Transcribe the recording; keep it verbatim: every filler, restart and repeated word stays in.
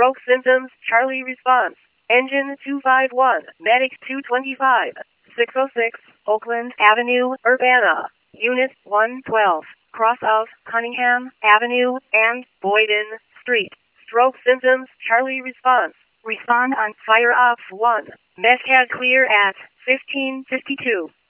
Stroke symptoms, Charlie response. Engine two five one, Medic two twenty-five, six oh six, Oakland Avenue, Urbana. Unit one twelve, cross of Cunningham Avenue and Boyden Street. Stroke symptoms, Charlie response. Respond on fire off one. Meth clear at fifteen fifty-two.